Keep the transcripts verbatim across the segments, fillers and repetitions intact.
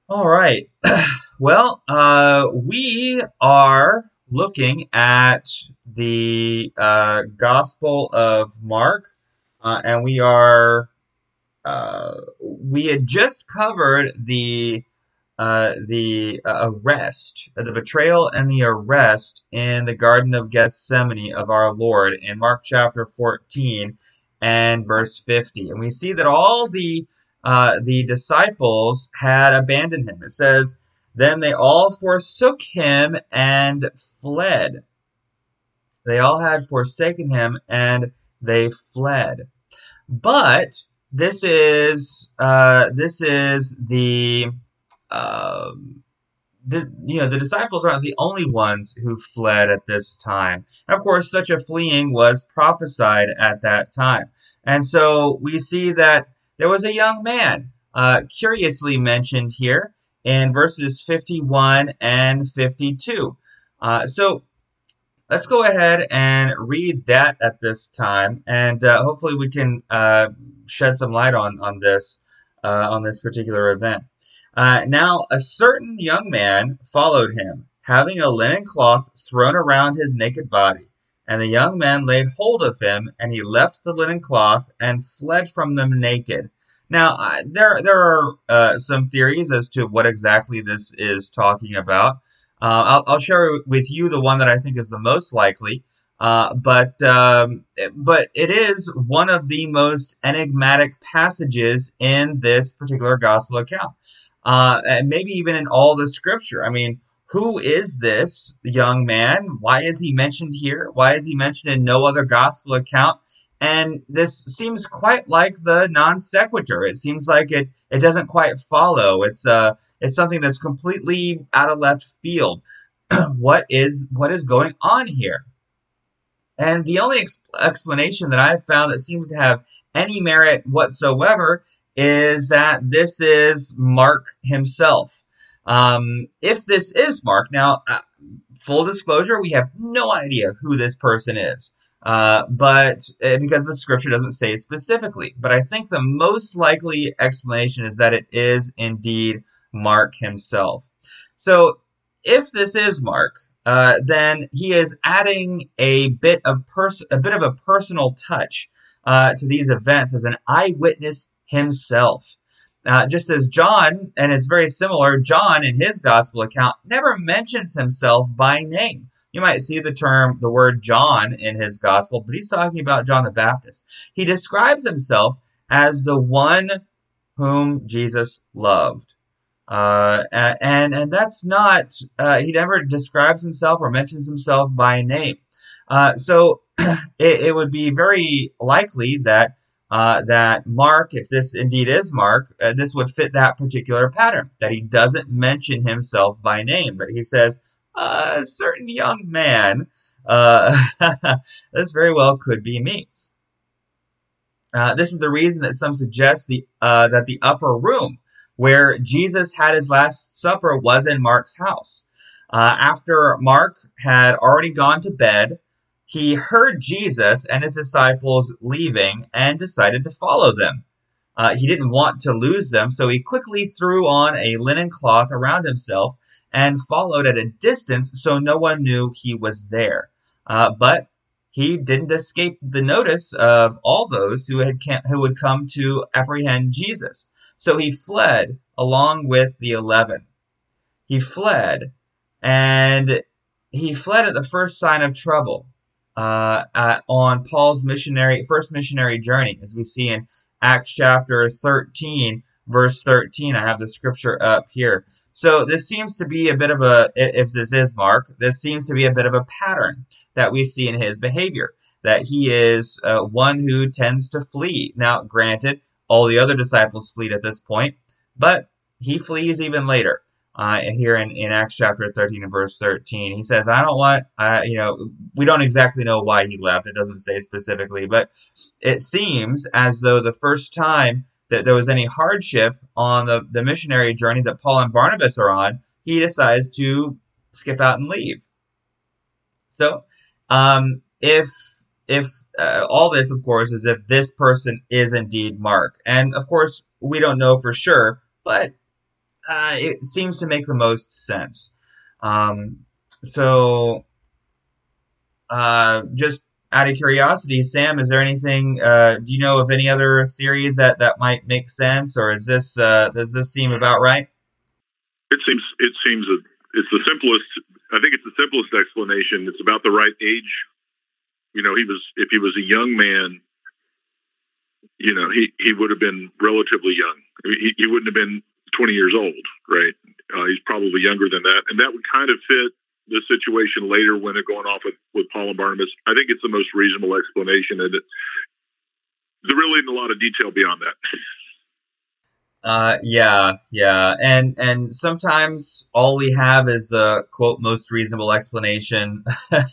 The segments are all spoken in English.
All right. Well, uh, we are looking at the uh, Gospel of Mark, uh, and we are uh, we had just covered the uh, the uh, arrest, the betrayal and the arrest in the Garden of Gethsemane of our Lord in Mark chapter fourteen and verse fifty. And we see that all the uh, the disciples had abandoned him. It says, then they all forsook him and fled. They all had forsaken him and they fled. But this is uh, this is the um, the, you know, the disciples aren't the only ones who fled at this time. And of course, such a fleeing was prophesied at that time. And so we see that there was a young man, uh, curiously mentioned here in verses fifty-one and fifty-two. Uh, so let's go ahead and read that at this time, and uh, hopefully we can uh, shed some light on on this uh, on this particular event. Uh, now, a certain young man followed him, having a linen cloth thrown around his naked body. And the young man laid hold of him, and he left the linen cloth and fled from them naked. Now, uh, there there are uh, some theories as to what exactly this is talking about. Uh, I'll, I'll share with you the one that I think is the most likely. Uh, but um, but it is one of the most enigmatic passages in this particular gospel account, uh, and maybe even in all the scripture. I mean, who is this young man? Why is he mentioned here? Why is he mentioned in no other gospel account? And this seems quite like the non sequitur. It seems like it it doesn't quite follow. It's uh it's something that's completely out of left field. what is what is going on here? And the only ex- explanation that I've found that seems to have any merit whatsoever is that this is Mark himself. Um, if this is Mark, now, uh, full disclosure, we have no idea who this person is. Uh, but uh, because the scripture doesn't say specifically. But I think the most likely explanation is that it is indeed Mark himself. So if this is Mark, uh, then he is adding a bit of pers- a bit of a personal touch uh, to these events as an eyewitness himself. Uh, just as John, and it's very similar, John in his gospel account never mentions himself by name. You might see the term, the word John in his gospel, but he's talking about John the Baptist. He describes himself as the one whom Jesus loved. Uh, and, and that's not, uh, he never describes himself or mentions himself by name. Uh, so it, it would be very likely that Uh, that Mark, if this indeed is Mark, uh, this would fit that particular pattern, that he doesn't mention himself by name, but he says, uh, a certain young man, uh, this very well could be me. Uh, this is the reason that some suggest the uh, that the upper room where Jesus had his last supper was in Mark's house. Uh, after Mark had already gone to bed, he heard Jesus and his disciples leaving and decided to follow them. Uh, he didn't want to lose them, so he quickly threw on a linen cloth around himself and followed at a distance so no one knew he was there. Uh, but he didn't escape the notice of all those who had who had come to apprehend Jesus. So he fled along with the eleven. He fled, and he fled at the first sign of trouble. Uh, uh, on Paul's missionary first missionary journey, as we see in Acts chapter thirteen, verse thirteen. I have the scripture up here. So this seems to be a bit of a, if this is Mark, this seems to be a bit of a pattern that we see in his behavior, that he is uh, one who tends to flee. Now, granted, all the other disciples flee at this point, but he flees even later. Uh, here in, in Acts chapter thirteen and verse thirteen, he says, I don't want, uh, you know, we don't exactly know why he left. It doesn't say specifically, but it seems as though the first time that there was any hardship on the, the missionary journey that Paul and Barnabas are on, he decides to skip out and leave. So, um, if, if, uh, all this, of course, is if this person is indeed Mark. And of course, we don't know for sure, but uh, it seems to make the most sense. Um, so, uh, just out of curiosity, Sam, is there anything? Uh, do you know of any other theories that that might make sense, or is this uh, does this seem about right? It seems it seems that it's the simplest. I think it's the simplest explanation. It's about the right age. You know, he was if he was a young man, you know, he, he would have been relatively young. He, he wouldn't have been twenty years old, right? Uh, he's probably younger than that, and that would kind of fit the situation later when they're going off with, with Paul and Barnabas. I think it's the most reasonable explanation, and it, there really isn't a lot of detail beyond that. Uh, yeah, yeah, and and sometimes all we have is the quote most reasonable explanation.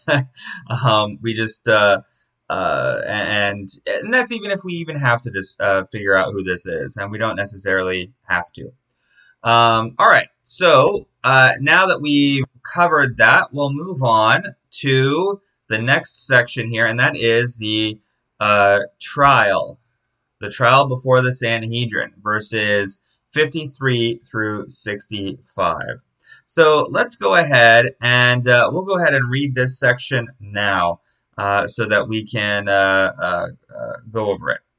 um, we just uh, uh, and and that's even if we even have to just uh, figure out who this is, and we don't necessarily have to. Um, all right, so uh, now that we've covered that, we'll move on to the next section here, and that is the uh, trial. The trial before the Sanhedrin, verses fifty-three through sixty-five. So let's go ahead and uh, we'll go ahead and read this section now uh, so that we can uh, uh, uh, go over it.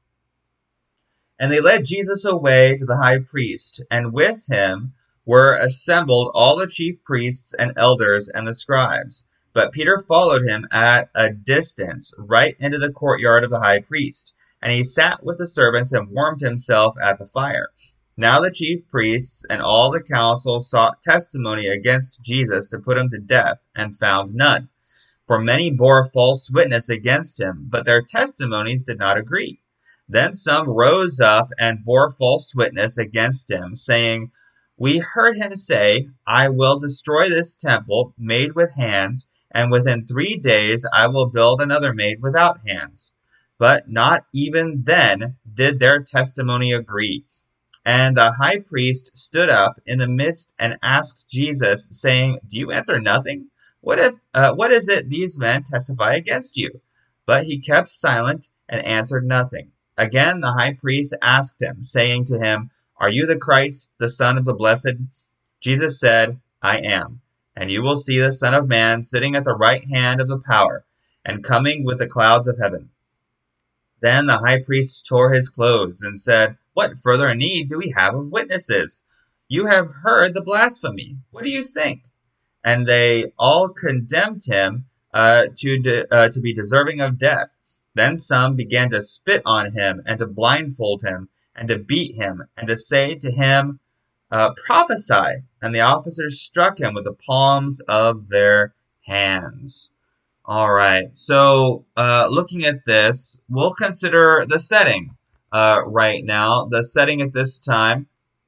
And they led Jesus away to the high priest, and with him were assembled all the chief priests and elders and the scribes. But Peter followed him at a distance, right into the courtyard of the high priest. And he sat with the servants and warmed himself at the fire. Now the chief priests and all the council sought testimony against Jesus to put him to death, and found none. For many bore false witness against him, but their testimonies did not agree. Then some rose up and bore false witness against him, saying, We heard him say, I will destroy this temple made with hands, and within three days I will build another made without hands. But not even then did their testimony agree. And the high priest stood up in the midst and asked Jesus, saying, Do you answer nothing? What if uh, what is it these men testify against you? But he kept silent and answered nothing. Again the high priest asked him, saying to him, Are you the Christ, the Son of the Blessed? Jesus said, I am. And you will see the Son of Man sitting at the right hand of the power, and coming with the clouds of heaven. Then the high priest tore his clothes and said, What further need do we have of witnesses? You have heard the blasphemy. What do you think? And they all condemned him uh, to, de- uh, to be deserving of death. Then some began to spit on him and to blindfold him and to beat him and to say to him, uh, Prophesy. And the officers struck him with the palms of their hands. All right, so uh, looking at this, we'll consider the setting uh, right now, the setting at this time.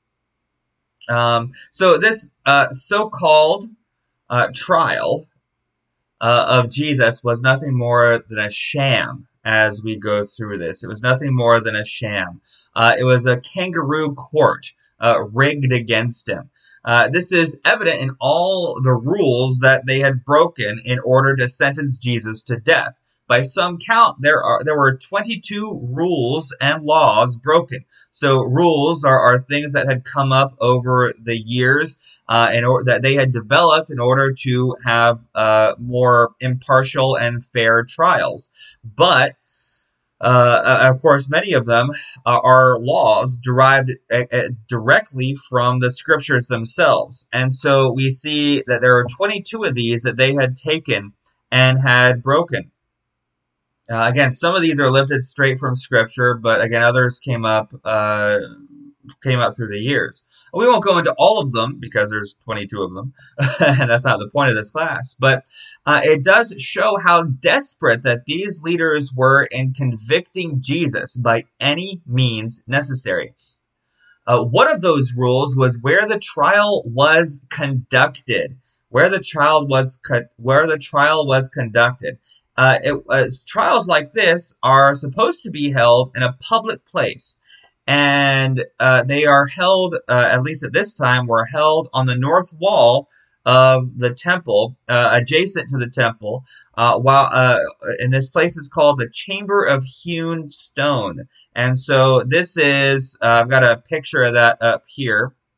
Um, so this uh, so-called uh, trial uh, of Jesus was nothing more than a sham as we go through this. It was nothing more than a sham. Uh, it was a kangaroo court uh, rigged against him. Uh, this is evident in all the rules that they had broken in order to sentence Jesus to death. By some count, there are there were twenty-two rules and laws broken. So rules are, are things that had come up over the years uh, in or, that they had developed in order to have uh, more impartial and fair trials. But Uh, of course, many of them uh, are laws derived uh, uh, directly from the scriptures themselves. And so we see that there are twenty-two of these that they had taken and had broken. Uh, again, some of these are lifted straight from scripture, but again, others came up uh, came up through the years. We won't go into all of them because there's twenty-two of them, and that's not the point of this class. But uh, it does show how desperate that these leaders were in convicting Jesus by any means necessary. Uh, one of those rules was where the trial was conducted. Where the trial was co- where the trial was conducted. Uh, it, uh, trials like this are supposed to be held in a public place. And uh, they are held, uh, at least at this time, were held on the north wall of the temple, uh, adjacent to the temple. Uh, while uh, and this place is called the Chamber of Hewn Stone. And so this is, uh, I've got a picture of that up here.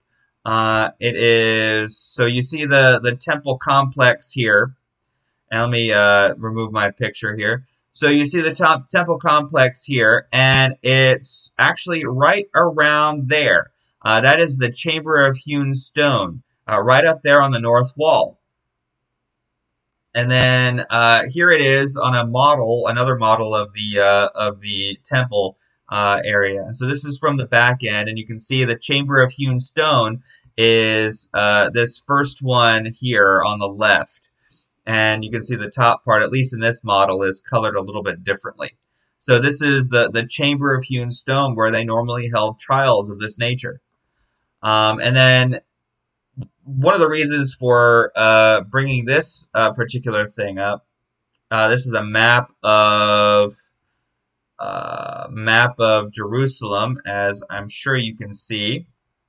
Uh, it is, so you see the, the temple complex here. And let me uh, remove my picture here. So you see the top temple complex here, and it's actually right around there. Uh, that is the Chamber of Hewn Stone, uh, right up there on the north wall. And then uh, here it is on a model, another model of the uh, of the temple uh, area. So this is from the back end, and you can see the Chamber of Hewn Stone is uh, this first one here on the left. And you can see the top part, at least in this model, is colored a little bit differently. So this is the, the Chamber of Hewn Stone where they normally held trials of this nature. Um, and then one of the reasons for uh, bringing this uh, particular thing up, uh, this is a map of uh, map of Jerusalem, as I'm sure you can see.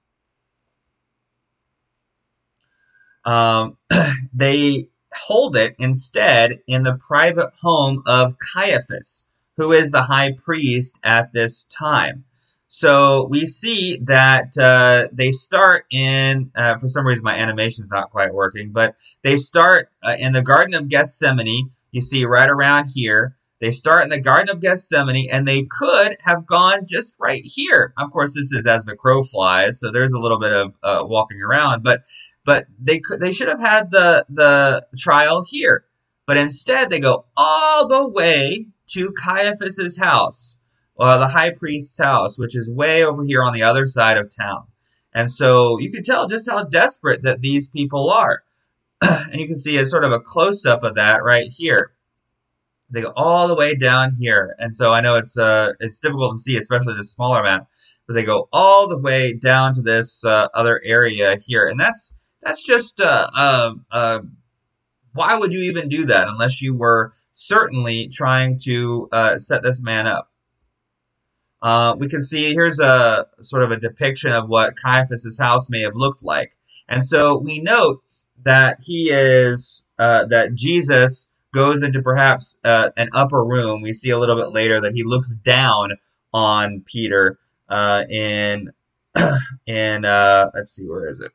Um, they hold it instead in the private home of Caiaphas, who is the high priest at this time. So we see that uh, they start in, uh, for some reason my animation is not quite working, but they start uh, in the Garden of Gethsemane. You see right around here. They start in the Garden of Gethsemane, and they could have gone just right here. Of course, this is as the crow flies, so there's a little bit of uh, walking around, but But they could, they should have had the, the trial here. But instead, they go all the way to Caiaphas's house, uh, the high priest's house, which is way over here on the other side of town. And so you can tell just how desperate that these people are. And you can see a sort of a close-up of that right here. They go all the way down here. And so I know it's uh it's difficult to see, especially the smaller map. But they go all the way down to this uh, other area here. And that's That's just, uh, uh, uh, why would you even do that unless you were certainly trying to uh, set this man up? Uh, we can see here's a sort of a depiction of what Caiaphas's house may have looked like. And so we note that he is, uh, that Jesus goes into perhaps uh, an upper room. We see a little bit later that he looks down on Peter uh, in, in uh, let's see, where is it?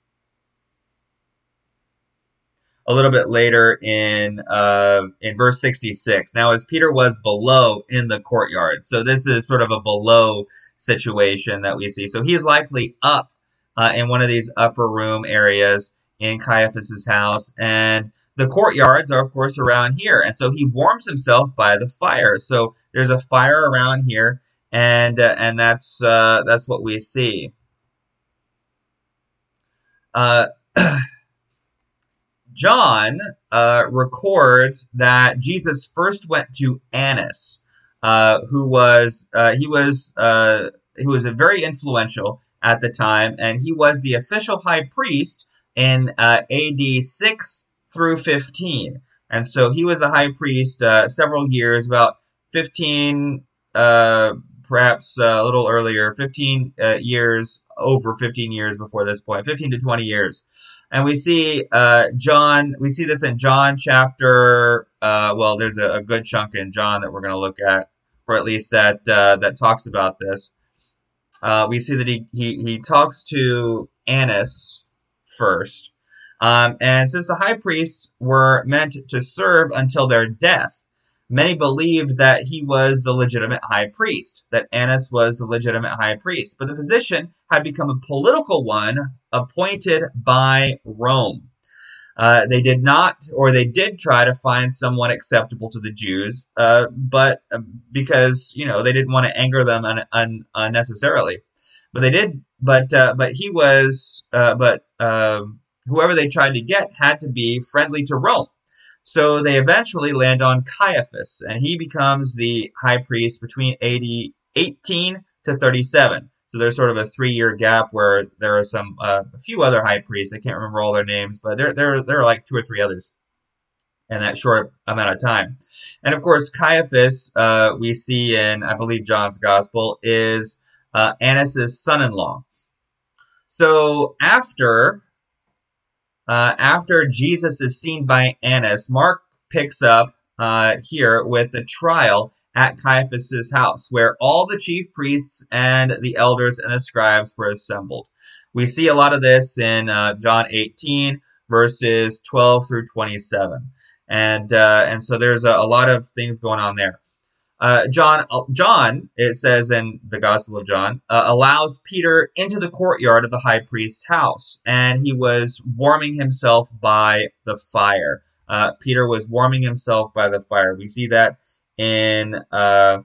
A little bit later in uh, in verse sixty-six. Now, as Peter was below in the courtyard, so this is sort of a below situation that we see. So he is likely up uh, in one of these upper room areas in Caiaphas's house, and the courtyards are, of course, around here. And so he warms himself by the fire. So there's a fire around here, and uh, and that's uh, that's what we see. Uh, John uh, records that Jesus first went to Annas, uh, who was uh, he was uh, he was a very influential at the time, and he was the official high priest in uh, A D six through fifteen, and so he was a high priest uh, several years, about fifteen, uh, perhaps uh, a little earlier, fifteen uh, years, over fifteen years before this point, fifteen to twenty years. And we see uh, John, we see this in John chapter, uh, well, there's a, a good chunk in John that we're going to look at, or at least that uh, that talks about this. Uh, we see that he, he, he talks to Annas first. Um, and since the high priests were meant to serve until their death, many believed that he was the legitimate high priest, that Annas was the legitimate high priest. But the position had become a political one appointed by Rome. Uh, they did not, or they did try to find someone acceptable to the Jews, uh, but uh, because, you know, they didn't want to anger them un, un, unnecessarily. But they did, but uh, but he was, uh, but uh, whoever they tried to get had to be friendly to Rome. So they eventually land on Caiaphas, and he becomes the high priest between A D eighteen to thirty-seven. So there's sort of a three-year gap where there are some uh, a few other high priests. I can't remember all their names, but there there there are like two or three others in that short amount of time. And of course, Caiaphas, uh, we see in I believe John's Gospel, is uh, Annas' son-in-law. So after. Uh, after Jesus is seen by Annas, Mark picks up uh, here with the trial at Caiaphas' house, where all the chief priests and the elders and the scribes were assembled. We see a lot of this in uh, John eighteen, verses twelve through twenty-seven. And uh, and so there's a, a lot of things going on there. Uh, John, John, it says in the Gospel of John, uh, allows Peter into the courtyard of the high priest's house, and he was warming himself by the fire. Uh, Peter was warming himself by the fire. We see that in, uh,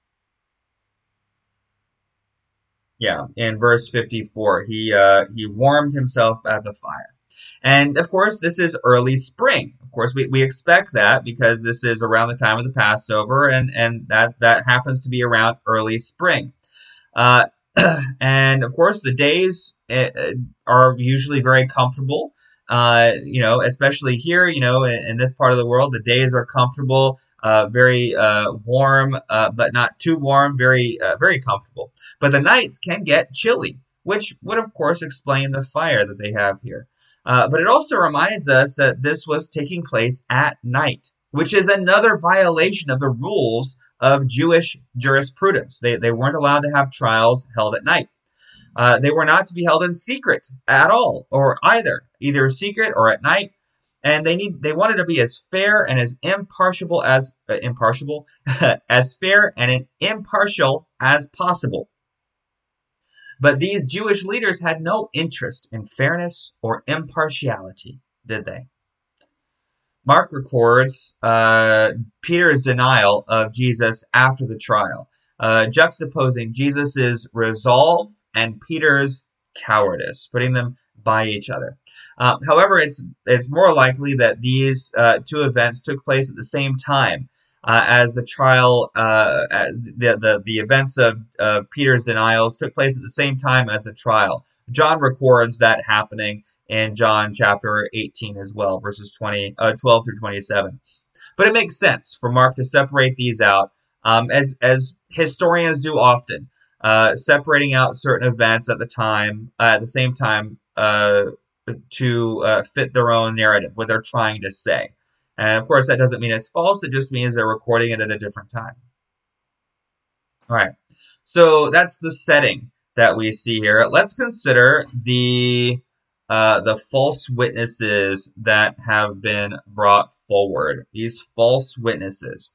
yeah, in verse fifty-four. He uh, he warmed himself by the fire. And of course, this is early spring. Of course, we, we expect that because this is around the time of the Passover, and, and that, that happens to be around early spring. Uh, and of course, the days uh, are usually very comfortable. Uh, you know, especially here, you know, in, in this part of the world, the days are comfortable, uh, very uh, warm, uh, but not too warm, very, uh, very comfortable. But the nights can get chilly, which would, of course, explain the fire that they have here. Uh, but it also reminds us that this was taking place at night, which is another violation of the rules of Jewish jurisprudence. They, they weren't allowed to have trials held at night. Uh, they were not to be held in secret at all, or either, either secret or at night. And they need they wanted to be as fair and as impartial as uh, impartial as fair and impartial as possible. But these Jewish leaders had no interest in fairness or impartiality, did they? Mark records uh, Peter's denial of Jesus after the trial, uh, juxtaposing Jesus' resolve and Peter's cowardice, putting them by each other. Um, however, it's it's more likely that these uh, two events took place at the same time. Uh, as the trial, uh, the, the the events of uh, Peter's denials took place at the same time as the trial. John records that happening in John chapter eighteen as well, verses twenty, uh, twelve through twenty-seven. But it makes sense for Mark to separate these out, um, as as historians do often, uh, separating out certain events at the time, uh, at the same time, uh, to uh, fit their own narrative, what they're trying to say. And of course, that doesn't mean it's false. It just means they're recording it at a different time. All right. So that's the setting that we see here. Let's consider the uh, the false witnesses that have been brought forward. These false witnesses.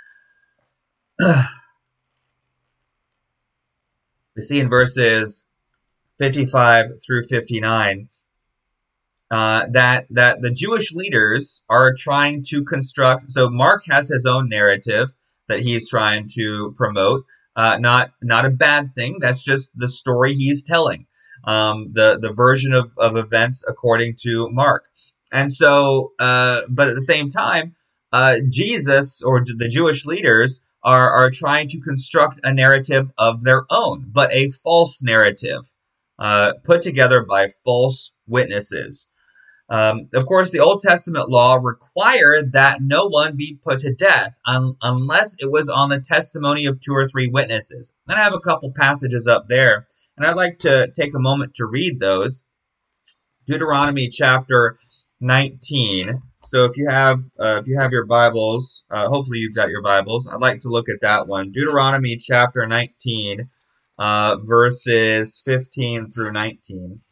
We see in verses fifty-five through fifty-nine. Uh, that that the Jewish leaders are trying to construct. So Mark has his own narrative that he's trying to promote. Uh, not not a bad thing. That's just the story he's telling. Um, the the version of, of events according to Mark. And so, uh, but at the same time, uh, Jesus or the Jewish leaders are are trying to construct a narrative of their own, but a false narrative, uh, put together by false witnesses. Um, of course, the Old Testament law required that no one be put to death un- unless it was on the testimony of two or three witnesses. And I have a couple passages up there, and I'd like to take a moment to read those. Deuteronomy chapter nineteen. So if you have uh, if you have your Bibles, uh, hopefully you've got your Bibles. I'd like to look at that one. Deuteronomy chapter nineteen, uh, verses fifteen through nineteen.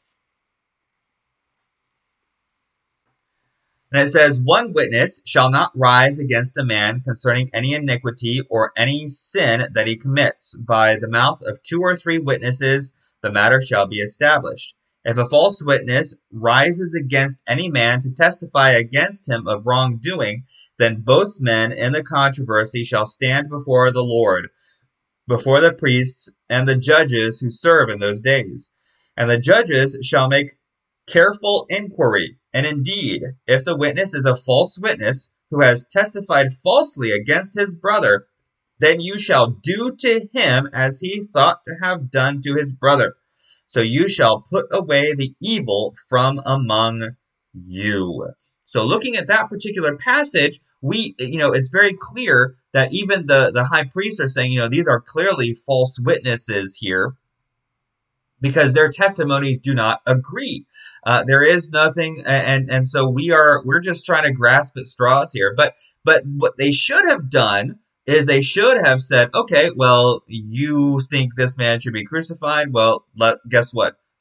And it says, one witness shall not rise against a man concerning any iniquity or any sin that he commits. By the mouth of two or three witnesses, the matter shall be established. If a false witness rises against any man to testify against him of wrongdoing, then both men in the controversy shall stand before the Lord, before the priests and the judges who serve in those days. And the judges shall make careful inquiry. And indeed, if the witness is a false witness who has testified falsely against his brother, then you shall do to him as he thought to have done to his brother. So you shall put away the evil from among you. So looking at that particular passage, we, you know, it's very clear that even the, the high priests are saying, you know, these are clearly false witnesses here because their testimonies do not agree. Uh, there is nothing, and and so we are we're just trying to grasp at straws here. But but what they should have done is they should have said, okay, well, you think this man should be crucified. Well, let, guess what?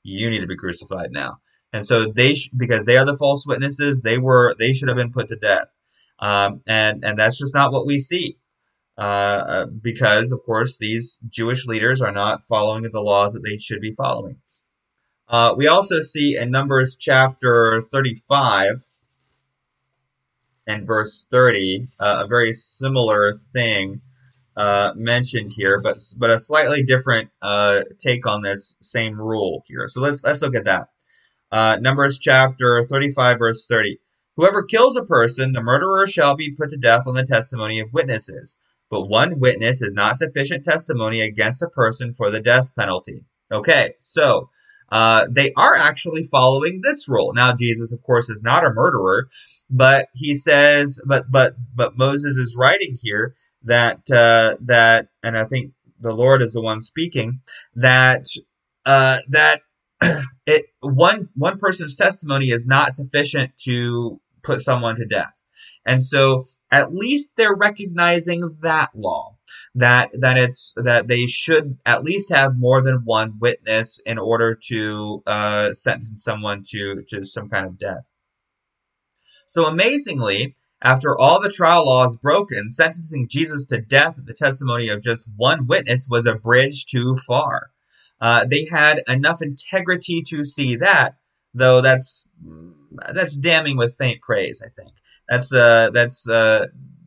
You need to be crucified now. And so they, sh- because they are the false witnesses, they were, they should have been put to death. Um, and and that's just not what we see, uh, uh, because of course these Jewish leaders are not following the laws that they should be following. Uh, we also see in Numbers chapter thirty-five and verse thirty uh, a very similar thing uh, mentioned here, but but a slightly different uh, take on this same rule here. So let's let's look at that. Uh, Numbers chapter thirty-five, verse thirty. Whoever kills a person, the murderer shall be put to death on the testimony of witnesses. But one witness is not sufficient testimony against a person for the death penalty. Okay, so uh, they are actually following this rule. Now, Jesus, of course, is not a murderer, but he says, but but but Moses is writing here that uh, that, and I think the Lord is the one speaking, that uh, that it one one person's testimony is not sufficient to put someone to death. And so at least they're recognizing that law, that that it's that they should at least have more than one witness in order to uh, sentence someone to to some kind of death. So amazingly, after all the trial laws broken, sentencing Jesus to death at the testimony of just one witness was a bridge too far. Uh, they had enough integrity to see that, though that's that's damning with faint praise. I think that's uh that's uh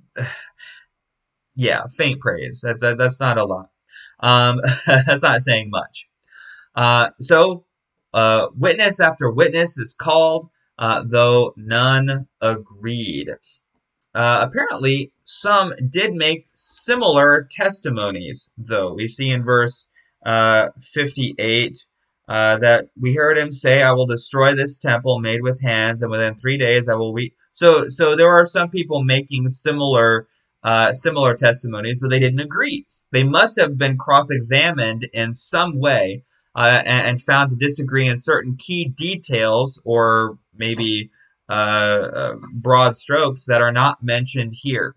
yeah faint praise. That's uh, that's not a lot. Um, that's not saying much. Uh, so uh, witness after witness is called, uh, though none agreed. Uh, apparently, some did make similar testimonies, though. We see in verse uh, fifty-eight uh, that we heard him say, I will destroy this temple made with hands, and within three days I will weep. So, so there are some people making similar, uh, similar testimonies, so they didn't agree. They must have been cross-examined in some way uh, and, and found to disagree in certain key details, or maybe Uh, uh, broad strokes that are not mentioned here.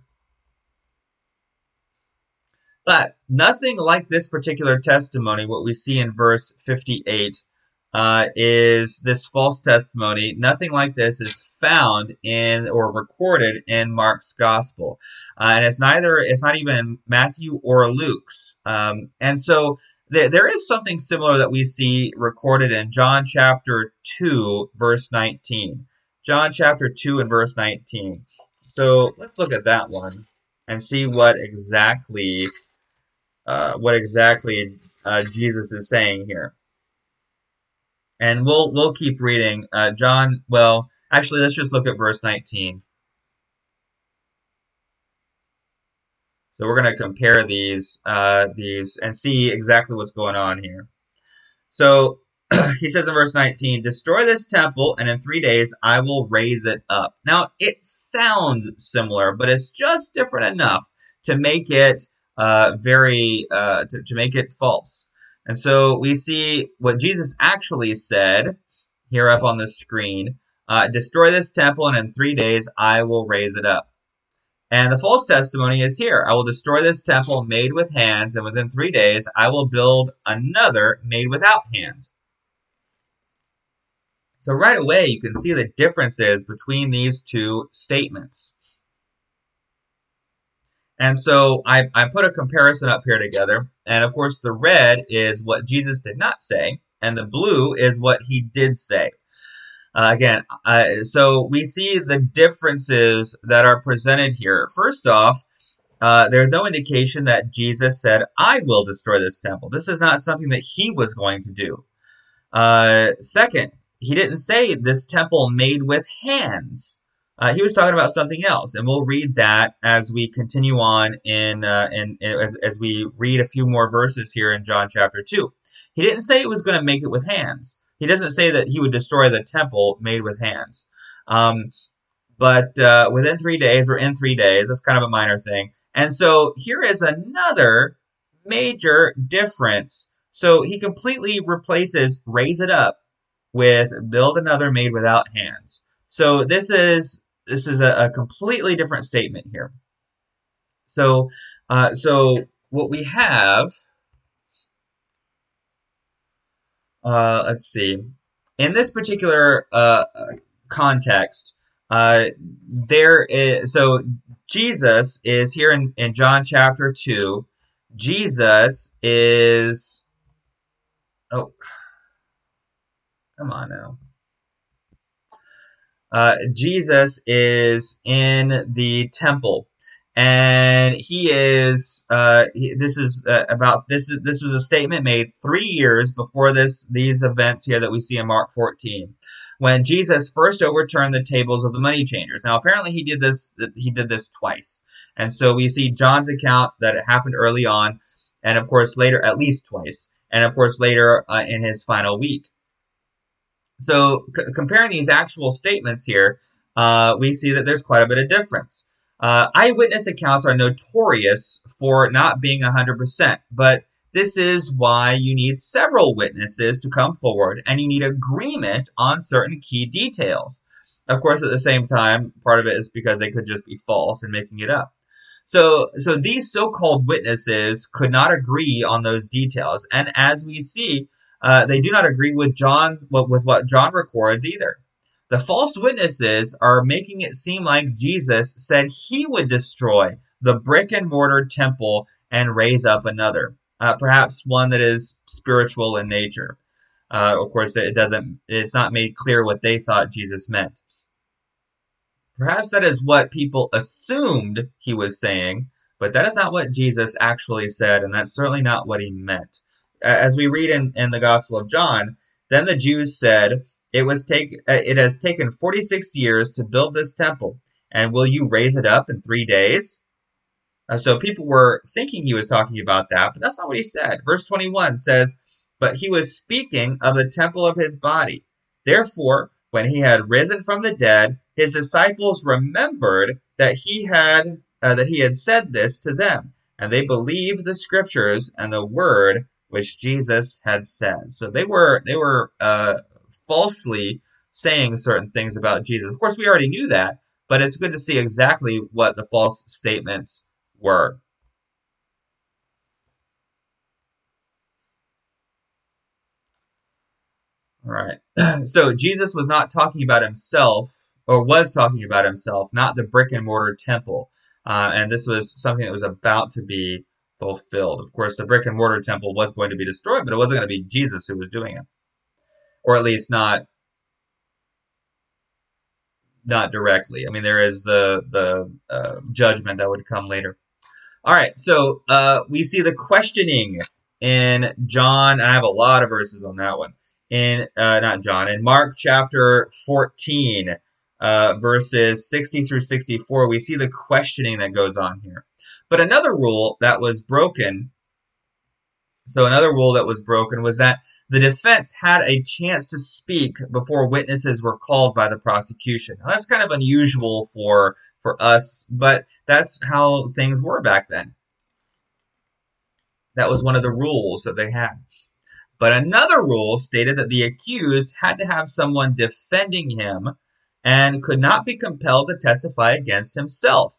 But nothing like this particular testimony, what we see in verse fifty-eight, uh, is this false testimony. Nothing like this is found in or recorded in Mark's gospel. Uh, and it's neither, it's not even in Matthew or Luke's. Um, and so there, there is something similar that we see recorded in John chapter two, verse nineteen. John chapter two and verse nineteen. So let's look at that one and see what exactly uh, what exactly uh, Jesus is saying here. And we'll we'll keep reading. Uh, John, well, actually, let's just look at verse nineteen. So we're going to compare these uh, these and see exactly what's going on here. So he says in verse nineteen, destroy this temple, and in three days I will raise it up. Now, it sounds similar, but it's just different enough to make it uh, very, uh, to, to make it false. And so we see what Jesus actually said here up on the screen. Uh, destroy this temple, and in three days I will raise it up. And the false testimony is here. I will destroy this temple made with hands, and within three days I will build another made without hands. So right away, you can see the differences between these two statements. And so I, I put a comparison up here together. And of course, the red is what Jesus did not say, and the blue is what he did say. Uh, again, uh, so we see the differences that are presented here. First off, uh, there's no indication that Jesus said, I will destroy this temple. This is not something that he was going to do. Uh, second, he didn't say this temple made with hands. Uh, he was talking about something else, and we'll read that as we continue on in, uh, in, in as, as we read a few more verses here in John chapter two. He didn't say it was going to make it with hands. He doesn't say that he would destroy the temple made with hands. Um, but uh, within three days, or in three days, that's kind of a minor thing. And so here is another major difference. So he completely replaces raise it up with build another made without hands. So this is this is a, a completely different statement here. So uh, so what we have Uh, let's see. In this particular uh, context, uh, there is so Jesus is here in, in John chapter two. Jesus is oh, come on now. Uh, Jesus is in the temple, and he is. Uh, he, this is uh, about this. This was a statement made three years before this. These events here that we see in Mark fourteen, when Jesus first overturned the tables of the money changers. Now, apparently, he did this. He did this twice, and so we see John's account that it happened early on, and of course later, at least twice, and of course later uh, in his final week. So c- comparing these actual statements here, uh, we see that there's quite a bit of difference. Uh, eyewitness accounts are notorious for not being one hundred percent, but this is why you need several witnesses to come forward, and you need agreement on certain key details. Of course, at the same time, part of it is because they could just be false and making it up. So, so these so-called witnesses could not agree on those details, and as we see, Uh, they do not agree with John with what John records either. The false witnesses are making it seem like Jesus said he would destroy the brick and mortar temple and raise up another, uh, perhaps one that is spiritual in nature. Uh, of course, it doesn't. It's not made clear what they thought Jesus meant. Perhaps that is what people assumed he was saying, but that is not what Jesus actually said, and that's certainly not what he meant. As we read in, in the Gospel of John, then the Jews said, it was take, it has taken forty-six years to build this temple, and will you raise it up in three days? Uh, so people were thinking he was talking about that, but that's not what he said. Verse twenty-one says, but he was speaking of the temple of his body. Therefore, when he had risen from the dead, his disciples remembered that he had uh, that he had said this to them, and they believed the scriptures and the word which Jesus had said. So they were they were uh, falsely saying certain things about Jesus. Of course, we already knew that, but it's good to see exactly what the false statements were. All right. So Jesus was not talking about himself, or was talking about himself, not the brick and mortar temple. Uh, and this was something that was about to be fulfilled. Of course, the brick and mortar temple was going to be destroyed, but it wasn't going to be Jesus who was doing it, or at least not not directly. I mean, there is the the uh, judgment that would come later. All right, so uh, we see the questioning in John, and I have a lot of verses on that one. In uh, not John, in Mark chapter fourteen, uh, verses sixty through sixty-four, we see the questioning that goes on here. But another rule that was broken, so another rule that was broken was that the defense had a chance to speak before witnesses were called by the prosecution. Now, that's kind of unusual for, for us, but that's how things were back then. That was one of the rules that they had. But another rule stated that the accused had to have someone defending him and could not be compelled to testify against himself.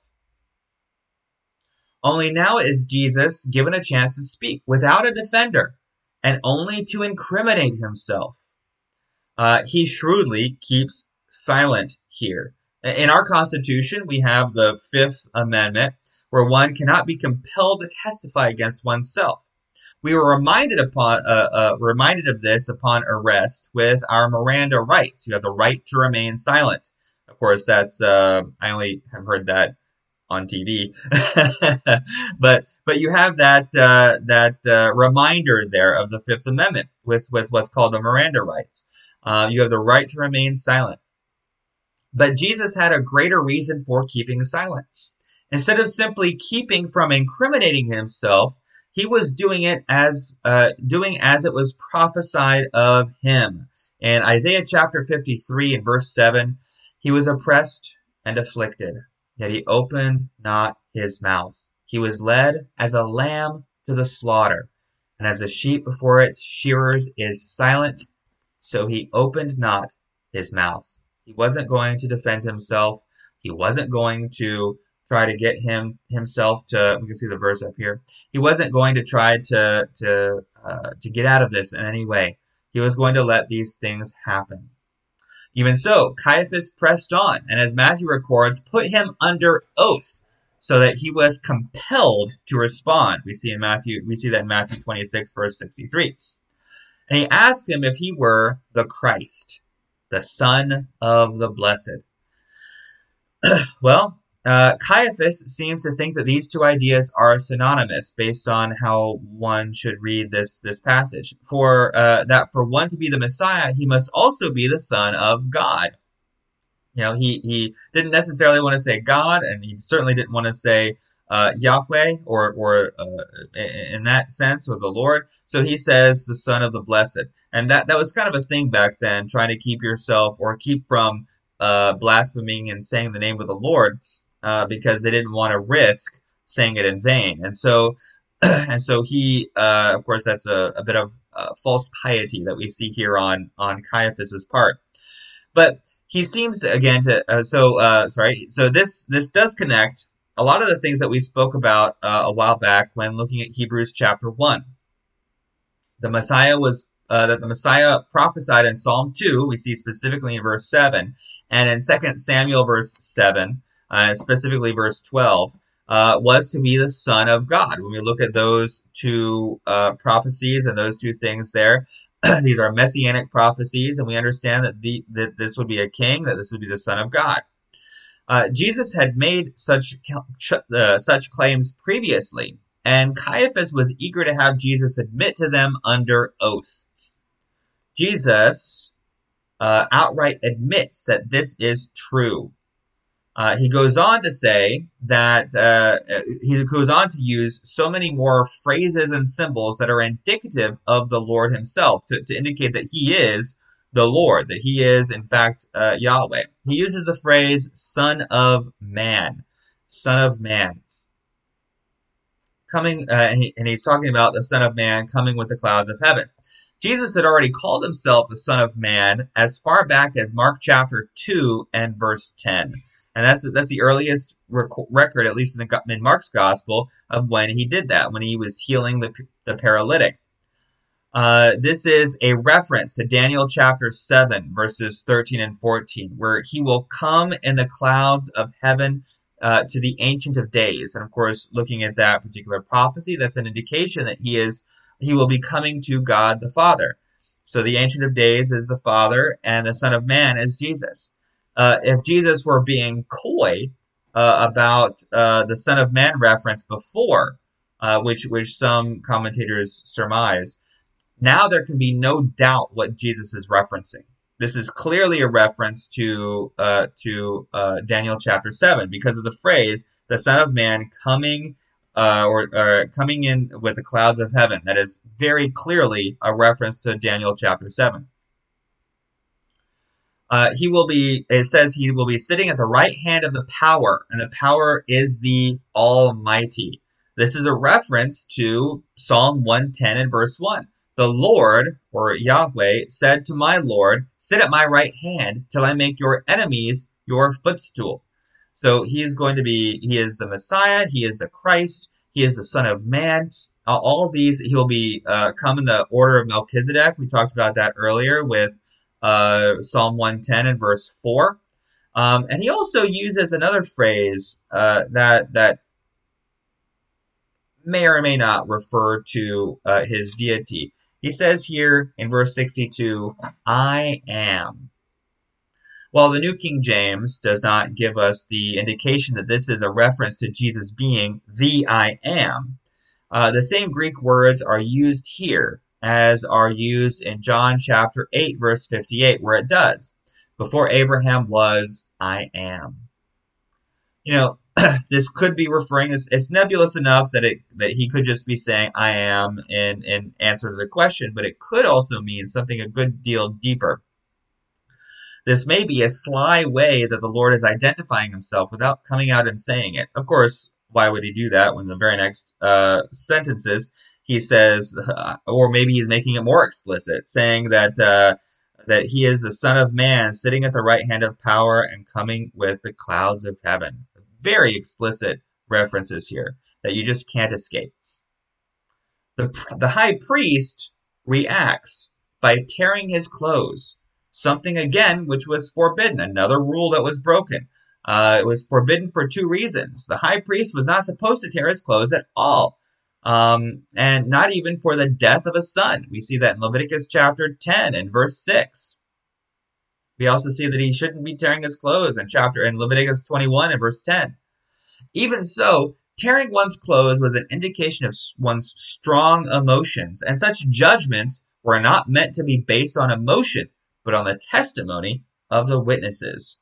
Only now is Jesus given a chance to speak without a defender and only to incriminate himself. Uh, he shrewdly keeps silent here. In our Constitution, we have the Fifth Amendment, where one cannot be compelled to testify against oneself. We were reminded upon uh, uh, reminded of this upon arrest with our Miranda rights. You have the right to remain silent. Of course, that's uh, I only have heard that on T V, but but you have that uh, that uh, reminder there of the Fifth Amendment with with what's called the Miranda rights. Uh, you have the right to remain silent. But Jesus had a greater reason for keeping silent. Instead of simply keeping from incriminating himself, he was doing it as uh, doing as it was prophesied of him. In Isaiah chapter fifty-three and verse seven, he was oppressed and afflicted, yet he opened not his mouth. He was led as a lamb to the slaughter, and as a sheep before its shearers is silent, so he opened not his mouth. He wasn't going to defend himself. He wasn't going to try to get him himself to, we can see the verse up here. He wasn't going to try to to uh, to get out of this in any way. He was going to let these things happen. Even so, Caiaphas pressed on, and as Matthew records, put him under oath, so that he was compelled to respond. We see in Matthew, we see that in Matthew twenty-six, verse sixty-three. And he asked him if he were the Christ, the Son of the Blessed. Well, uh, Caiaphas seems to think that these two ideas are synonymous based on how one should read this, this passage. For uh, that for one to be the Messiah, he must also be the Son of God. You know, he, he didn't necessarily want to say God, and he certainly didn't want to say uh, Yahweh, or, or uh, in that sense, or the Lord. So he says the Son of the Blessed. And that, that was kind of a thing back then, trying to keep yourself, or keep from uh, blaspheming and saying the name of the Lord, uh, because they didn't want to risk saying it in vain. And so, and so he, uh, of course, that's a, a bit of uh, false piety that we see here on, on Caiaphas's part. But he seems, again, to, uh, so, uh, sorry, so this, this does connect a lot of the things that we spoke about uh, a while back when looking at Hebrews chapter one. The Messiah was, uh, that the Messiah prophesied in Psalm two, we see specifically in verse seven, and in Second Samuel verse seven, uh, specifically verse twelve, uh, was to be the Son of God. When we look at those two uh, prophecies and those two things there, these are messianic prophecies, and we understand that, the, that this would be a king, that this would be the Son of God. Uh, Jesus had made such uh, such claims previously, and Caiaphas was eager to have Jesus admit to them under oath. Jesus uh, outright admits that this is true. Uh, he goes on to say that uh, he goes on to use so many more phrases and symbols that are indicative of the Lord himself to, to indicate that he is the Lord, that he is, in fact, uh, Yahweh. He uses the phrase Son of Man, Son of Man. Coming, uh, and, he, and he's talking about the Son of Man coming with the clouds of heaven. Jesus had already called himself the Son of Man as far back as Mark chapter two and verse ten. And that's that's the earliest rec- record, at least in, the, in Mark's gospel, of when he did that, when he was healing the, the paralytic. Uh, this is a reference to Daniel chapter seven, verses thirteen and fourteen, where he will come in the clouds of heaven uh, to the Ancient of Days. And of course, looking at that particular prophecy, that's an indication that he is he will be coming to God the Father. So the Ancient of Days is the Father, and the Son of Man is Jesus. Uh, if Jesus were being coy uh, about uh, the Son of Man reference before, uh, which which some commentators surmise, now there can be no doubt what Jesus is referencing. This is clearly a reference to uh, to uh, Daniel chapter seven because of the phrase "the Son of Man coming uh, or, or coming in with the clouds of heaven." That is very clearly a reference to Daniel chapter seven. Uh, he will be. It says he will be sitting at the right hand of the power, and the power is the Almighty. This is a reference to Psalm one ten and verse one. The Lord, or Yahweh, said to my Lord, sit at my right hand till I make your enemies your footstool. So he is going to be, he is the Messiah, he is the Christ, he is the Son of Man. Uh, all of these, he'll be uh, come in the order of Melchizedek. We talked about that earlier with uh, Psalm one ten and verse four. Um, and he also uses another phrase uh, that that may or may not refer to uh, his deity. He says here in verse sixty-two, I am. While the New King James does not give us the indication that this is a reference to Jesus being the I am, uh, the same Greek words are used here as are used in John chapter eight, verse fifty-eight, where it does. Before Abraham was, I am. You know, this could be referring, it's, it's nebulous enough that it that he could just be saying I am in, in answer to the question, but it could also mean something a good deal deeper. This may be a sly way that the Lord is identifying himself without coming out and saying it. Of course, why would he do that when the very next uh, sentences he says, uh, or maybe he's making it more explicit, saying that uh, that he is the Son of Man sitting at the right hand of power and coming with the clouds of heaven. Very explicit references here that you just can't escape. The, the high priest reacts by tearing his clothes, something again which was forbidden, another rule that was broken. Uh, it was forbidden for two reasons. The high priest was not supposed to tear his clothes at all, um, and not even for the death of a son. We see that in Leviticus chapter ten and verse six. We also see that he shouldn't be tearing his clothes in chapter in Leviticus twenty-one and verse ten. Even so, tearing one's clothes was an indication of one's strong emotions, and such judgments were not meant to be based on emotion, but on the testimony of the witnesses.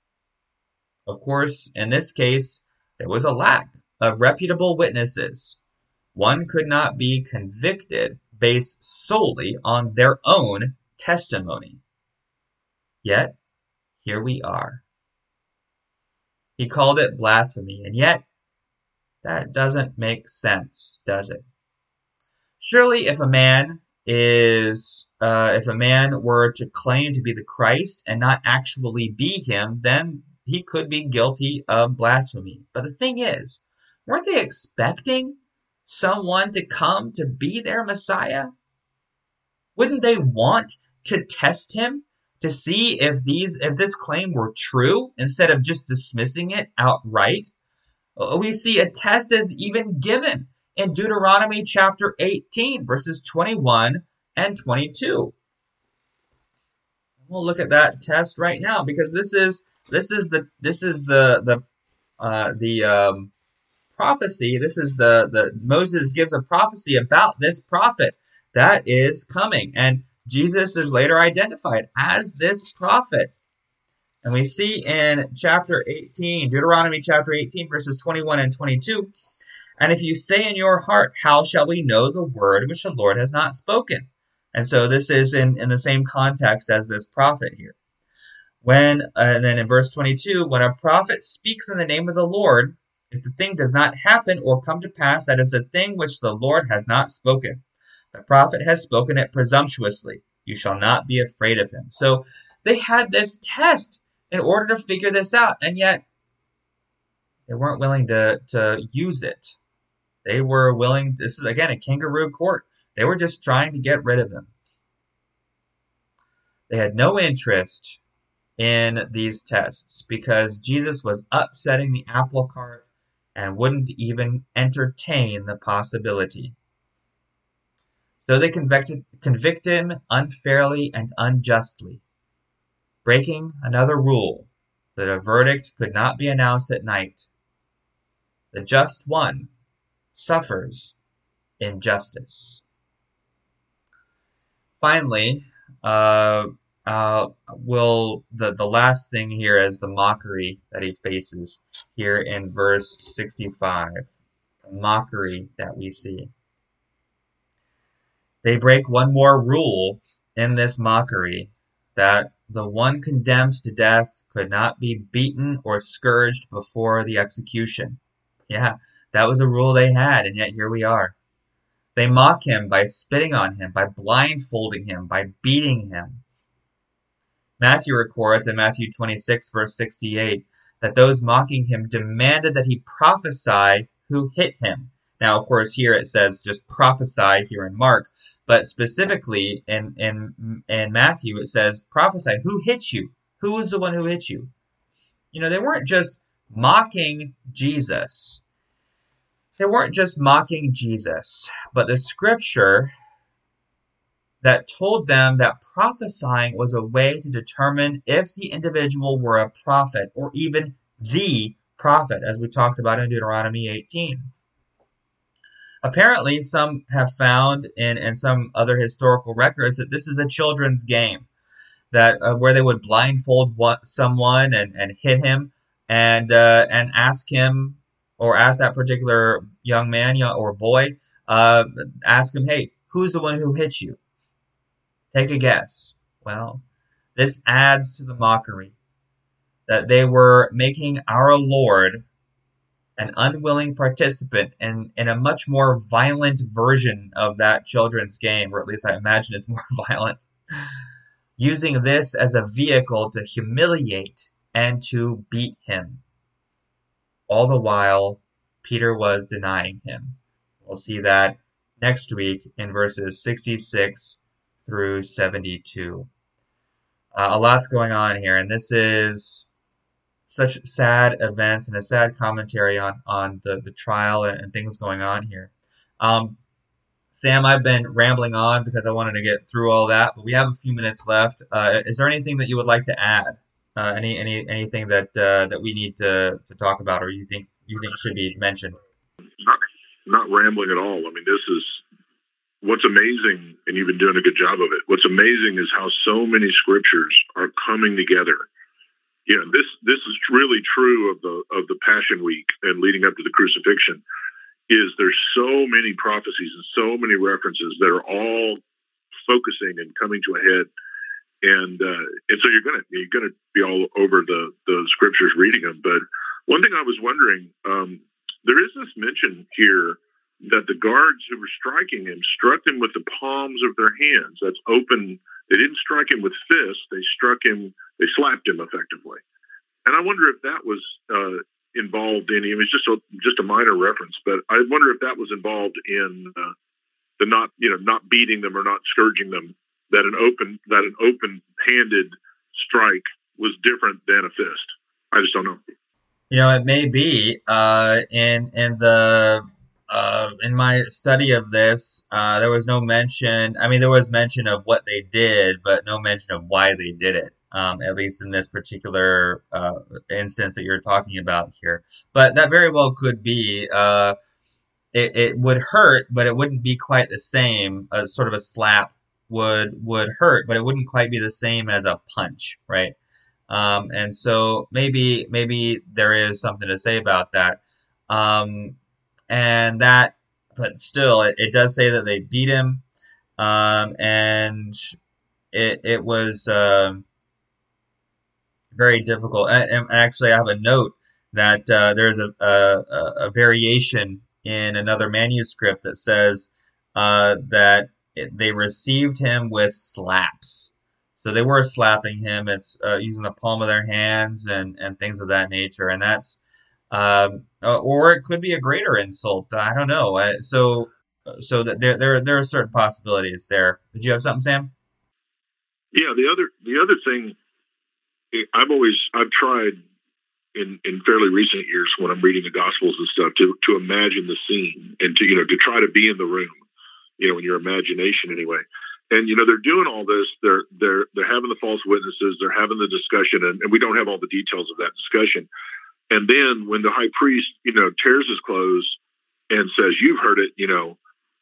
Of course, in this case, there was a lack of reputable witnesses. One could not be convicted based solely on their own testimony. Yet, here we are. He called it blasphemy, and yet, that doesn't make sense, does it? Surely, if a man is, uh, if a man were to claim to be the Christ and not actually be him, then he could be guilty of blasphemy. But the thing is, weren't they expecting someone to come to be their Messiah? Wouldn't they want to test him to see if these, if this claim were true instead of just dismissing it outright? We see a test is even given in Deuteronomy chapter eighteen, verses twenty-one and twenty-two. We'll look at that test right now because this is this is the this is the the uh, the um, prophecy. This is the the Moses gives a prophecy about this prophet that is coming, and Jesus is later identified as this prophet. And we see in chapter eighteen, Deuteronomy chapter eighteen, verses twenty-one and twenty-two, and if you say in your heart, how shall we know the word which the Lord has not spoken? And so this is in, in the same context as this prophet here. When, uh, and then in verse twenty-two, when a prophet speaks in the name of the Lord, if the thing does not happen or come to pass, that is the thing which the Lord has not spoken. The prophet has spoken it presumptuously. You shall not be afraid of him. So they had this test in order to figure this out, and yet they weren't willing to, to use it. They were willing, this is again a kangaroo court. They were just trying to get rid of him. They had no interest in these tests because Jesus was upsetting the apple cart and wouldn't even entertain the possibility. So they convicted, convict him unfairly and unjustly, breaking another rule that a verdict could not be announced at night. The just one suffers injustice. Finally, uh, uh, will the, the last thing here is the mockery that he faces here in verse sixty-five. The mockery that we see. They break one more rule in this mockery, that the one condemned to death could not be beaten or scourged before the execution. Yeah, that was a rule they had, and yet here we are. They mock him by spitting on him, by blindfolding him, by beating him. Matthew records in Matthew twenty-six, verse sixty-eight, that those mocking him demanded that he prophesy who hit him. Now, of course, here it says just prophesy here in Mark, but specifically in, in, in Matthew it says prophesy who hit you. Who is the one who hit you? You know, they weren't just mocking Jesus. They weren't just mocking Jesus, but the scripture that told them that prophesying was a way to determine if the individual were a prophet or even the prophet, as we talked about in Deuteronomy eighteen. Apparently, some have found in, in some other historical records that this is a children's game, that uh, where they would blindfold what, someone and, and hit him and uh, and ask him, or ask that particular young man or boy, uh, ask him, hey, who's the one who hit you? Take a guess. Well, this adds to the mockery that they were making our Lord an unwilling participant in, in a much more violent version of that children's game, or at least I imagine it's more violent, using this as a vehicle to humiliate and to beat him. All the while, Peter was denying him. We'll see that next week in verses sixty-six through seventy-two. Uh, a lot's going on here, and this is such sad events and a sad commentary on on the, the trial and, and things going on here. Um, Sam, I've been rambling on because I wanted to get through all that, but we have a few minutes left. Uh, is there anything that you would like to add? Uh, any any anything that uh, that we need to, to talk about, or you think you think should be mentioned? Not, not rambling at all. I mean, this is what's amazing, and you've been doing a good job of it. What's amazing is how so many scriptures are coming together. Yeah, this this is really true of the of the Passion Week and leading up to the crucifixion. Is there's so many prophecies and so many references that are all focusing and coming to a head, and uh, and so you're gonna you're gonna be all over the the scriptures reading them. But one thing I was wondering, um, there is this mention here that the guards who were striking him struck him with the palms of their hands. That's open. They didn't strike him with fists. They struck him. They slapped him effectively. And I wonder if that was uh, involved in. It was just a just a minor reference, but I wonder if that was involved in uh, the not you know not beating them or not scourging them. That an open that an open-handed strike was different than a fist. I just don't know. You know, it may be. Uh, in in the uh, in my study of this, uh, there was no mention. I mean, there was mention of what they did, but no mention of why they did it. Um, at least in this particular uh, instance that you're talking about here. But that very well could be. Uh, it, it would hurt, but it wouldn't be quite the same. A sort of a slap would would hurt, but it wouldn't quite be the same as a punch, right? Um, and so maybe maybe there is something to say about that. Um, and that, but still, it, it does say that they beat him, um, and it it was. Uh, very difficult. And, and actually, I have a note that uh, there's a, a, a variation in another manuscript that says uh, that it, they received him with slaps. So they were slapping him. It's uh, using the palm of their hands and, and things of that nature. And that's, um, uh, or it could be a greater insult. I don't know. Uh, so, so that there, there, there are certain possibilities there. Did you have something, Sam? Yeah. The other, the other thing. I've always I've tried in, in fairly recent years when I'm reading the Gospels and stuff to to imagine the scene and to you know to try to be in the room, you know, in your imagination anyway. And you know they're doing all this. They're they're they're having the false witnesses. They're having the discussion, and, and we don't have all the details of that discussion. And then when the high priest you know tears his clothes and says, "You've heard it. You know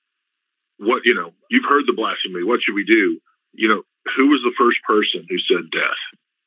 what? You know you've heard the blasphemy. What should we do?" You know who was the first person who said death?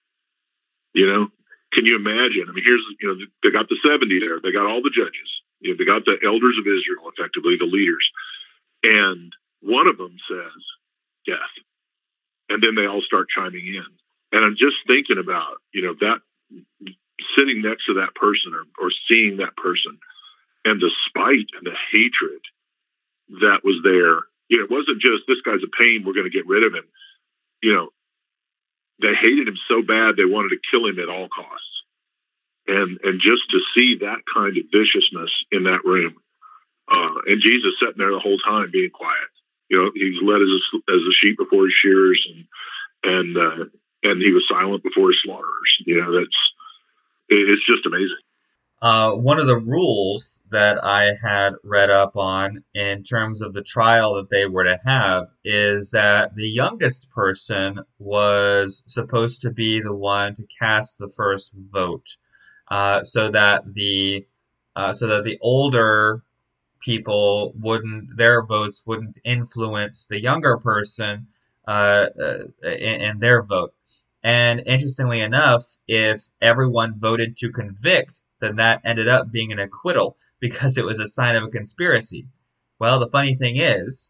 You know, can you imagine? I mean, here's, you know, they got the seventy there. They got all the judges. You know, they got the elders of Israel, effectively, the leaders. And one of them says, death. And then they all start chiming in. And I'm just thinking about, you know, that sitting next to that person or, or seeing that person and the spite and the hatred that was there. You know, it wasn't just, this guy's a pain, we're going to get rid of him. You know, they hated him so bad they wanted to kill him at all costs, and and just to see that kind of viciousness in that room, uh, and Jesus sitting there the whole time being quiet. You know, he's led as a, as a sheep before his shearers, and and uh, and he was silent before his slaughterers. You know, that's it's just amazing. Uh, one of the rules that I had read up on in terms of the trial that they were to have is that the youngest person was supposed to be the one to cast the first vote, uh, so that the uh, so that the older people wouldn't their votes wouldn't influence the younger person uh, uh, in, in their vote. And interestingly enough, if everyone voted to convict, then that ended up being an acquittal because it was a sign of a conspiracy. Well, the funny thing is,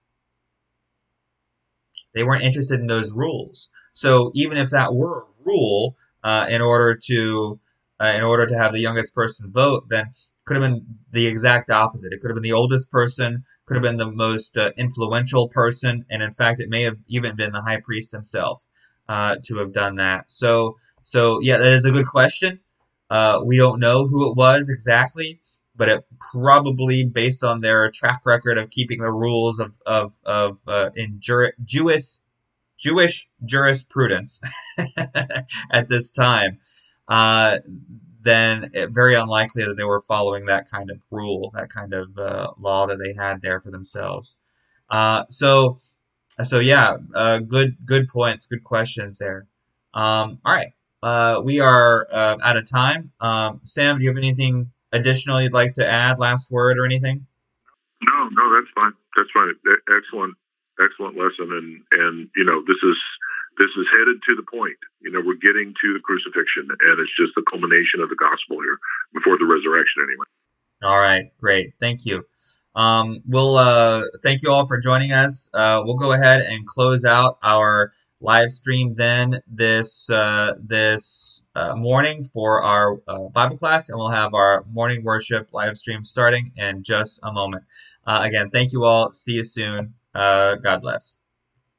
they weren't interested in those rules. So even if that were a rule, uh, in order to uh, in order to have the youngest person vote, then it could have been the exact opposite. It could have been the oldest person, could have been the most uh, influential person, and in fact, it may have even been the high priest himself uh, to have done that. So, so yeah, that is a good question. Uh, we don't know who it was exactly, but it probably, based on their track record of keeping the rules of of of uh, in Jewish Jewish jurisprudence at this time, uh, then it, very unlikely that they were following that kind of rule, that kind of uh, law that they had there for themselves. Uh, so, so yeah, uh, good, good points, good questions there. Um, all right, uh, we are uh, out of time. Um, Sam, do you have anything additional you'd like to add? Last word or anything? No, no, that's fine. That's fine. E- Excellent, excellent lesson. And and you know, this is this is headed to the point. You know, we're getting to the crucifixion, and it's just the culmination of the gospel here before the resurrection, anyway. All right, great. Thank you. Um, we'll uh, thank you all for joining us. Uh, we'll go ahead and close out our live stream then this uh, this uh, morning for our uh, Bible class, and we'll have our morning worship live stream starting in just a moment. Uh, again, thank you all. See you soon. Uh, God bless.